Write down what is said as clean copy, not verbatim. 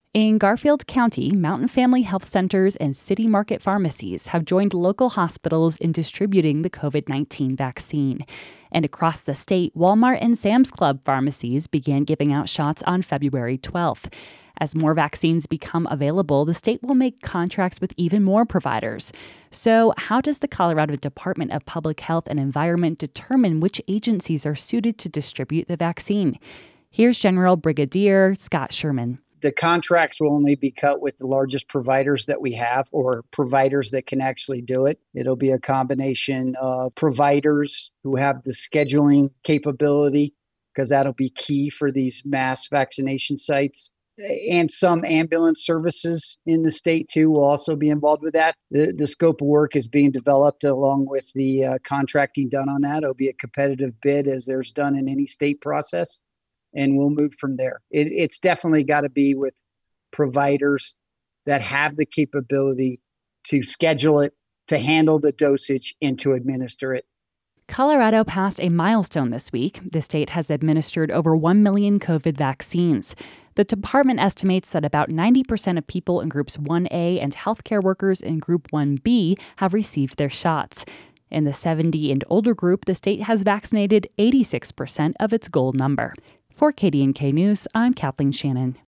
In Garfield County, Mountain Family Health Centers and City Market pharmacies have joined local hospitals in distributing the COVID-19 vaccine. And across the state, Walmart and Sam's Club pharmacies began giving out shots on February 12th. As more vaccines become available, the state will make contracts with even more providers. So, how does the Colorado Department of Public Health and Environment determine which agencies are suited to distribute the vaccine? Here's General Brigadier Scott Sherman. The contracts will only be cut with the largest providers that we have, or providers that can actually do it. It'll be a combination of providers who have the scheduling capability, because that'll be key for these mass vaccination sites. And some ambulance services in the state, too, will also be involved with that. The scope of work is being developed along with the contracting done on that. It'll be a competitive bid, as there's done in any state process. And we'll move from there. It's definitely got to be with providers that have the capability to schedule it, to handle the dosage, and to administer it. Colorado passed a milestone this week. The state has administered over 1 million COVID vaccines. The department estimates that about 90% of people in Groups 1A and healthcare workers in Group 1B have received their shots. In the 70 and older group, the state has vaccinated 86% of its goal number. For KDNK News, I'm Kathleen Shannon.